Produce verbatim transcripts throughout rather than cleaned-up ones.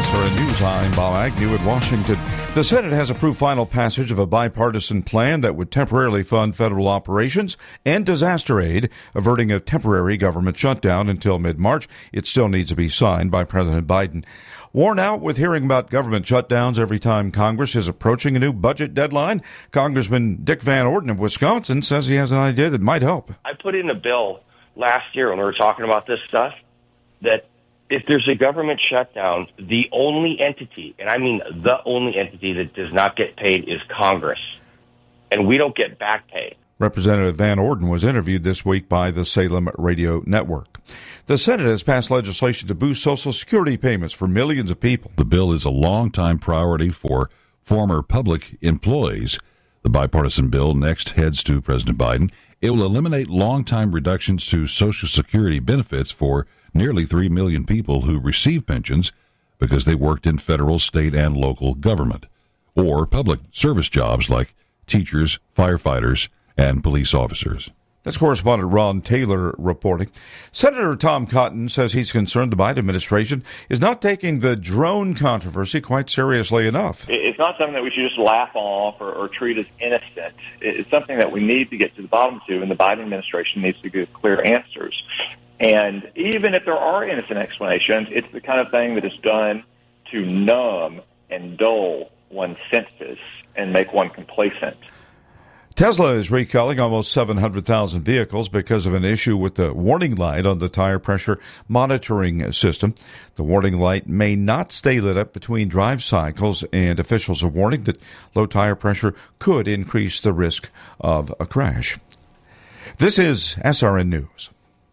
S R N News, I'm Bob Agnew in Washington. The Senate has approved final passage of a bipartisan plan that would temporarily fund federal operations and disaster aid, averting a temporary government shutdown until mid-March. It still needs to be signed by President Biden. Worn out with hearing about government shutdowns every time Congress is approaching a new budget deadline, Congressman Dick Van Orden of Wisconsin says he has an idea that might help. I put in a bill last year when we were talking about this stuff that if there's a government shutdown, the only entity, and I mean the only entity that does not get paid is Congress, and we don't get back pay. Representative Van Orden was interviewed this week by the Salem Radio Network. The Senate has passed legislation to boost Social Security payments for millions of people. The bill is a longtime priority for former public employees. The bipartisan bill next heads to President Biden. It will eliminate longtime reductions to Social Security benefits for nearly three million people who receive pensions because they worked in federal, state, and local government, or public service jobs like teachers, firefighters, and police officers. That's correspondent Ron Taylor reporting. Senator Tom Cotton says he's concerned the Biden administration is not taking the drone controversy quite seriously enough. It's not something that we should just laugh off or, or treat as innocent. It's something that we need to get to the bottom to, and the Biden administration needs to give clear answers. And even if there are innocent explanations, it's the kind of thing that is done to numb and dull one's senses and make one complacent. Tesla is recalling almost seven hundred thousand vehicles because of an issue with the warning light on the tire pressure monitoring system. The warning light may not stay lit up between drive cycles, and officials are warning that low tire pressure could increase the risk of a crash. This is S R N News.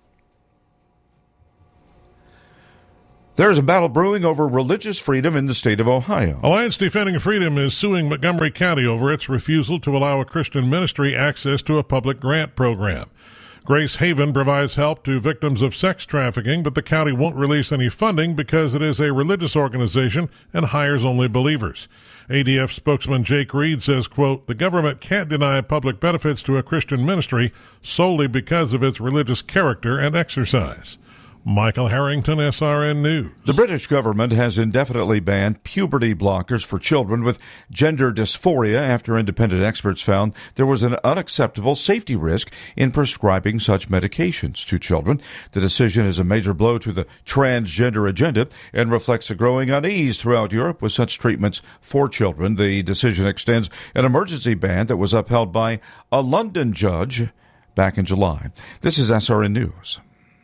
There's a battle brewing over religious freedom in the state of Ohio. Alliance Defending Freedom is suing Montgomery County over its refusal to allow a Christian ministry access to a public grant program. Grace Haven provides help to victims of sex trafficking, but the county won't release any funding because it is a religious organization and hires only believers. A D F spokesman Jake Reed says, quote, the government can't deny public benefits to a Christian ministry solely because of its religious character and exercise. Michael Harrington, S R N News. The British government has indefinitely banned puberty blockers for children with gender dysphoria after independent experts found there was an unacceptable safety risk in prescribing such medications to children. The decision is a major blow to the transgender agenda and reflects a growing unease throughout Europe with such treatments for children. The decision extends an emergency ban that was upheld by a London judge back in July. This is S R N News.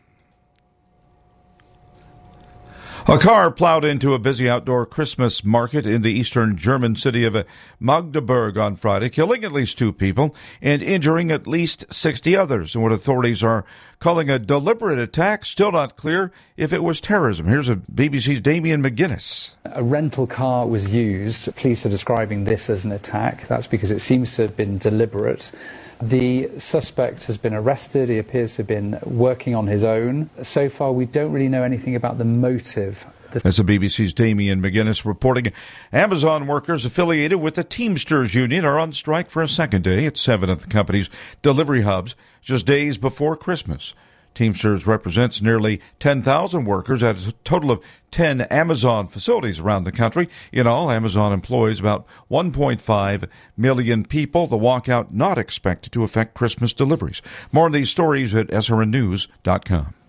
A car plowed into a busy outdoor Christmas market in the eastern German city of Magdeburg on Friday, killing at least two people and injuring at least sixty others in what authorities are calling a deliberate attack. Still not clear if it was terrorism. Here's a B B C's Damien McGuinness. A rental car was used. Police are describing this as an attack. That's because it seems to have been deliberate. The suspect has been arrested. He appears to have been working on his own. So far, we don't really know anything about the motive. That's the B B C's Damien McGuinness reporting. Amazon workers affiliated with the Teamsters Union are on strike for a second day at seven of the company's delivery hubs just days before Christmas. Teamsters represents nearly ten thousand workers at a total of ten Amazon facilities around the country. In all, Amazon employs about one point five million people. The walkout not expected to affect Christmas deliveries. More on these stories at S R N news dot com.